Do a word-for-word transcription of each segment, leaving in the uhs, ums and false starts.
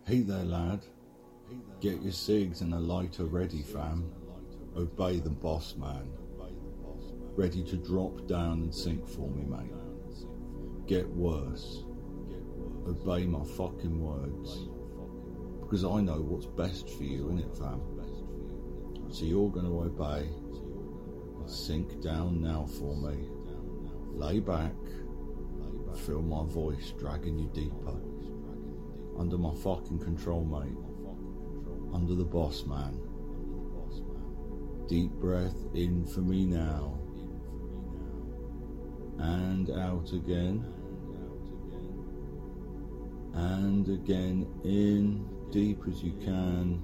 Hey there, lad. Get your cigs and a lighter ready, fam. Obey the boss man. Ready to drop down and sink for me, mate. Get worse. Obey my fucking words. Because I know what's best for you, innit, fam? So you're gonna obey. Sink down now for me. Lay back. Feel my voice dragging you deeper. Under my fucking control, mate. Under the boss man. Deep breath in for me now. And out again. And again in, deep as you can.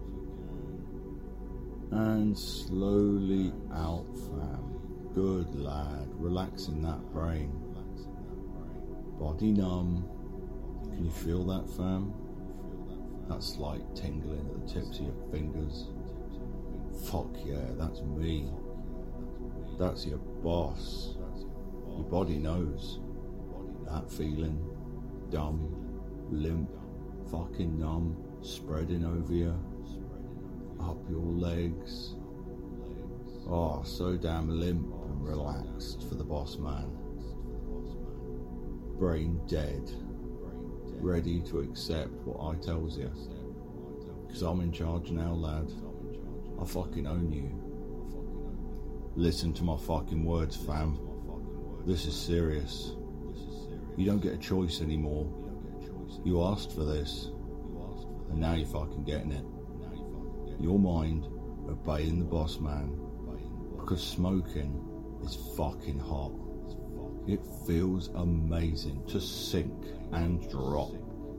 And slowly out, fam. Good lad. Relaxing that brain. Body numb. Can you feel that, fam? That slight tingling at the tips of your fingers. Fuck yeah, that's me. That's your boss. Your body knows. That feeling. Dumb, limp, fucking numb, spreading over you. Up your legs. Oh, so damn limp and relaxed for the boss man. Brain dead. Ready to accept what I tells you. Cause I'm in charge now, lad. I fucking own you. Listen to my fucking words, fam. This is serious. You don't get a choice anymore. You asked for this. And now you're fucking getting it. Your mind obeying the boss man. Because smoking is fucking hot. It feels amazing to sink and drop.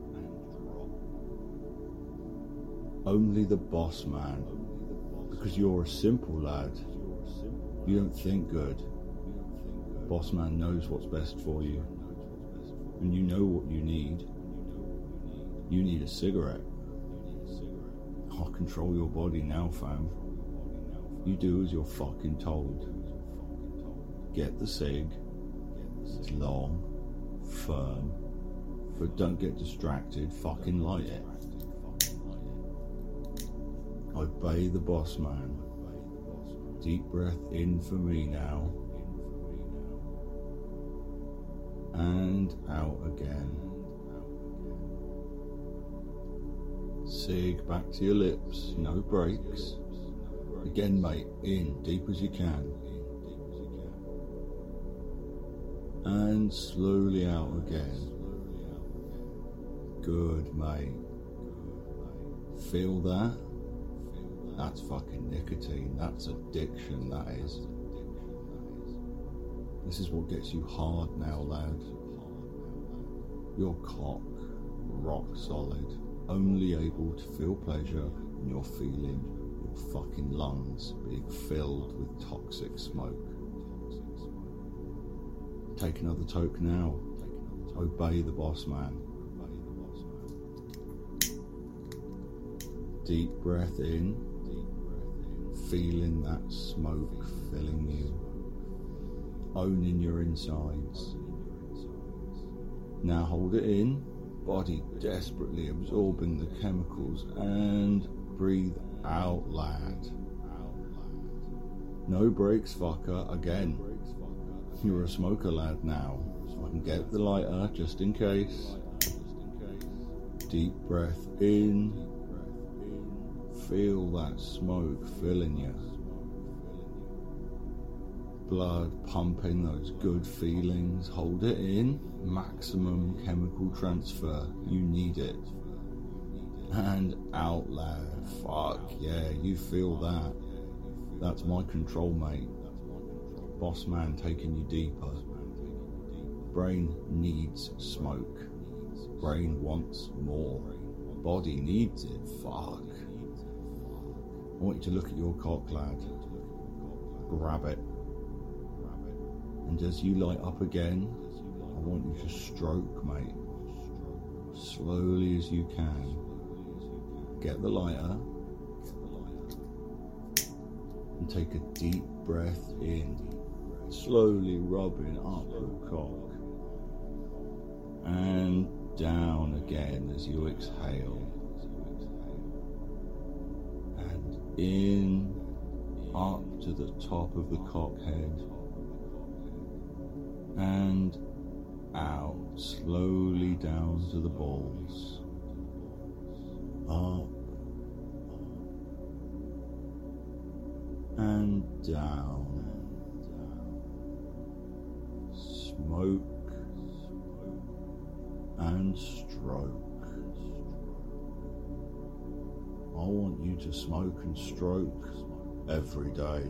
Only the boss man. Because you're a simple lad. You don't think good. Boss man knows what's best for you. And you know what you need. You need a cigarette. I'll control your body now, fam. You do as you're fucking told. Get the cig. It's long, firm, but don't get distracted, fucking light it. Obey the boss man. Deep breath in for me now. And out again. Cig back to your lips, no breaks. Again, mate, in deep as you can. And slowly out again. Good, mate. Feel that? That's fucking nicotine. That's addiction, that is. This is what gets you hard now, lad. Your cock, rock solid. Only able to feel pleasure when you're feeling your fucking lungs being filled with toxic smoke. Take another toke now. Obey the boss man. Deep breath in. Feeling that smoke filling you. Owning your insides. Now hold it in. Body desperately absorbing the chemicals. And breathe out, lad. No breaks, fucker. Again. You're a smoker, lad, now. So I can get the lighter just in case. Deep breath in. Feel that smoke filling you. Blood pumping those good feelings. Hold it in. Maximum chemical transfer. You need it. And out, lad. Fuck yeah, you feel that. That's my control, mate. Boss man taking you deeper. Brain needs smoke. Brain wants more. Body needs it. Fuck. I want you to look at your cock, lad. Grab it. And as you light up again, I want you to stroke, mate. Slowly as you can. Get the lighter. And take a deep breath in. Slowly rubbing up your cock. And down again as you exhale. And in, up to the top of the cock head. And out, slowly down to the balls. Up. And down. Smoke and stroke. I want you to smoke and stroke every day.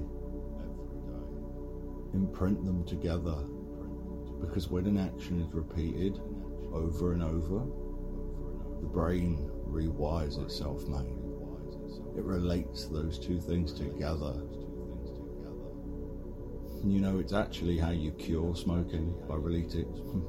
Imprint them together, because when an action is repeated over and over, the brain rewires itself, mate. It relates those two things together. You know, it's actually how you cure smoking, by relating.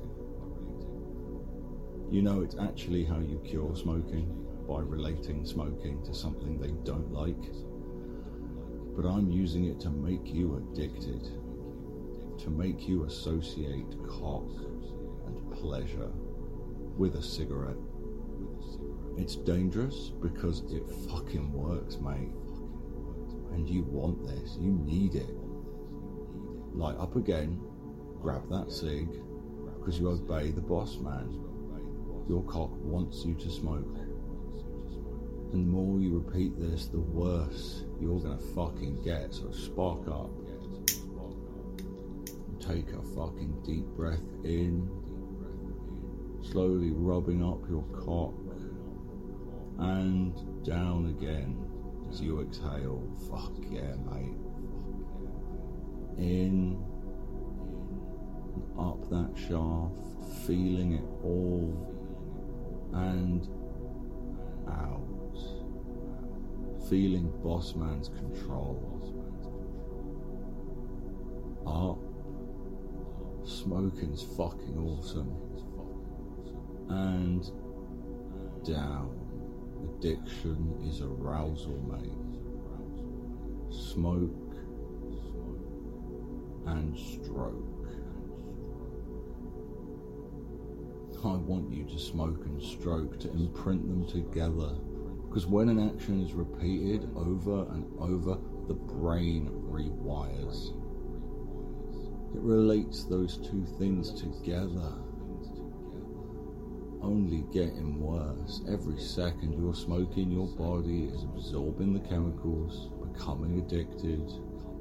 You know, it's actually how you cure smoking, by relating smoking to something they don't like. But I'm using it to make you addicted, to make you associate cock and pleasure with a cigarette. It's dangerous because it fucking works, mate. And you want this, you need it. Light up again, grab that cig, because you obey the boss man. Your cock wants you to smoke. And the more you repeat this, the worse you're gonna fucking get. So spark up. Take a fucking deep breath in, slowly rubbing up your cock, and down again as you exhale. Fuck yeah, mate. In, up that shaft, feeling it all, and out. Feeling boss man's control. Up. Smoking's fucking awesome. And down. Addiction is arousal, mate. Smoke and stroke. I want you to smoke and stroke, to imprint them together, because when an action is repeated over and over, the brain rewires. It relates those two things together, only getting worse. Every second you're smoking, your body is absorbing the chemicals, becoming addicted.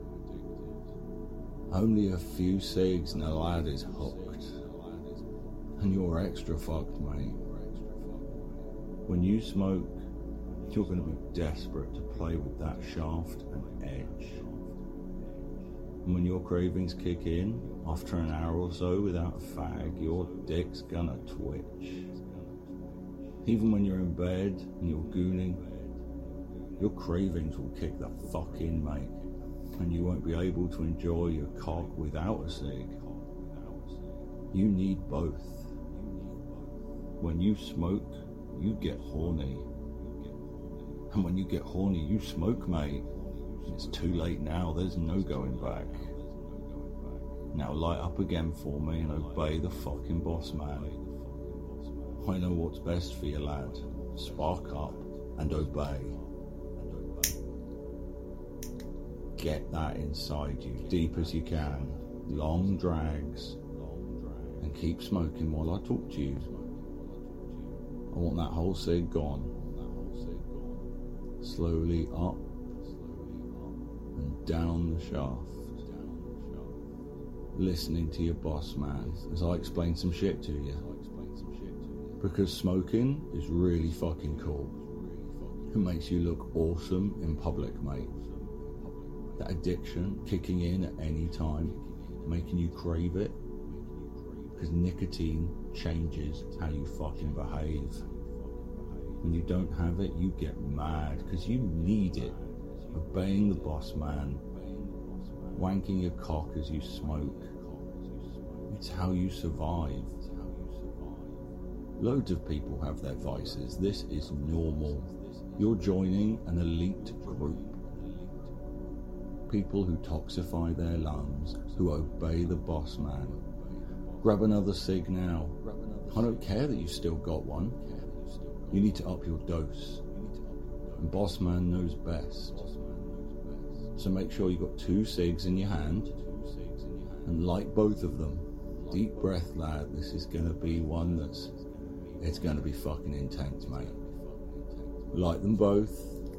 Only a few cigs and a lad is hooked, and you're extra fucked, mate. When you smoke, you're going to be desperate to play with that shaft and edge. And when your cravings kick in, after an hour or so without a fag, your dick's gonna twitch. Even when you're in bed and you're gooning, your cravings will kick the fuck in, mate. And you won't be able to enjoy your cock without a cig. You need both. When you smoke, you get horny. And when you get horny, you smoke, mate. It's too late now, there's no going back. Now light up again for me and obey the fucking boss man. I know what's best for you, lad. Spark up and obey. Get that inside you, deep as you can. Long drags. And keep smoking while I talk to you. I want that whole cig gone. Slowly up and down the shaft, listening to your boss man as I explain some shit to you. Because smoking is really fucking cool. It makes you look awesome in public, mate. That addiction kicking in at any time, making you crave it. Because nicotine changes how you fucking behave. When you don't have it, you get mad because you need it. Obeying the boss man, wanking your cock as you smoke. It's how you survive. Loads of people have their vices. This is normal. You're joining an elite group. People who toxify their lungs, who obey the boss man. Grab another cig now I don't care that you've still got one. You need to up your dose. And Boss Man knows best. So make sure you've got two cigs in your hand and light both of them. Deep breath, lad. This is going to be one that's... It's going to be fucking intense, mate. Light them both.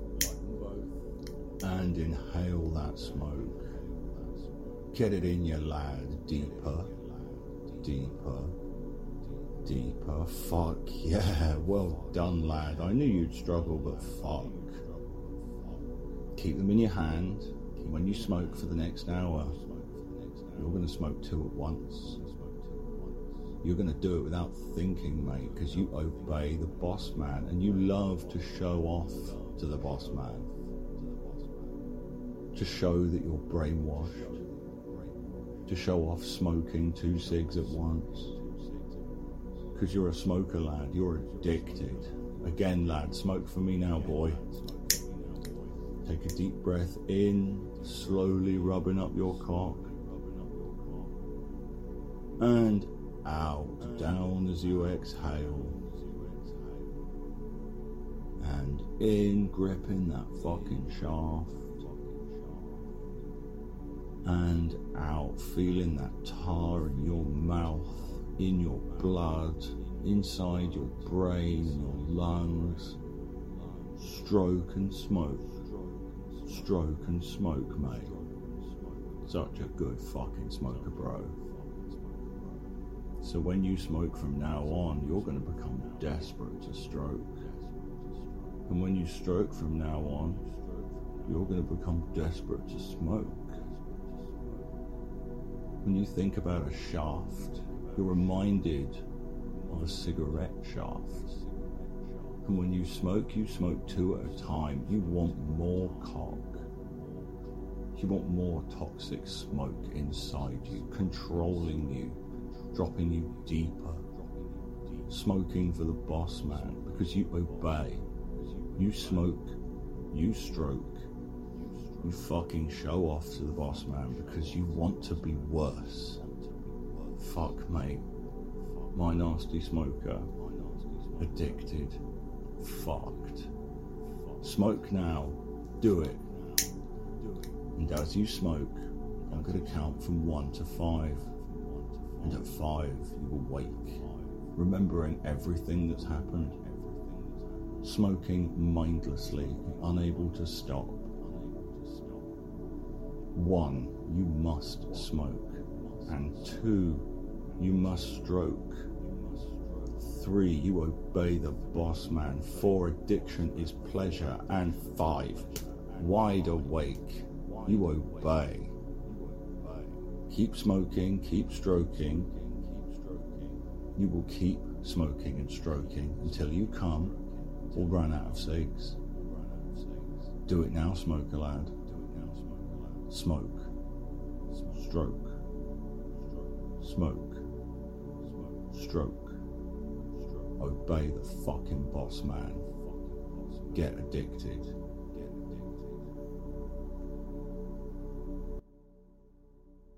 And inhale that smoke. Get it in you, lad. Deeper. Deeper. Deeper. Fuck yeah. Well done, lad. I knew you'd struggle, but fuck. Keep them in your hand. When you smoke for the next hour, you're going to smoke two at once. You're going to do it without thinking, mate, because you obey the boss man and you love to show off to the boss man. To show that you're brainwashed. To show off smoking two cigs at once. Because you're a smoker, lad. You're addicted. Again, lad, smoke for me now, boy. Take a deep breath in, slowly rubbing up your cock. And out, down as you exhale. And in, gripping that fucking shaft. And out, feeling that tar in your mouth, in your blood, inside your brain, in your lungs. Stroke and smoke. Stroke and smoke, mate. Such a good fucking smoker, bro. So when you smoke from now on, you're going to become desperate to stroke. And when you stroke from now on, you're going to become desperate to smoke. When you think about a shaft, you're reminded of a cigarette shaft. And when you smoke, you smoke two at a time. You want more cock. You want more toxic smoke inside you, controlling you, dropping you deeper. Smoking for the boss man, because you obey. You smoke, you stroke. You fucking show off to the boss man because you want to be worse. Fuck, mate. My nasty smoker. Addicted. Fucked. Smoke now. Do it. And as you smoke, I'm going to count from one to five. And at five, you will wake, remembering everything that's happened. Smoking mindlessly, unable to stop. One, you must smoke. And two, you must stroke. Three, you obey the boss man. Four, addiction is pleasure. And five, wide awake, you obey. Keep smoking, keep stroking. You will keep smoking and stroking until you come or run out of cigs. Do it now, smoker lad. Smoke. Stroke. Smoke. Stroke. Obey the fucking boss man. Get addicted.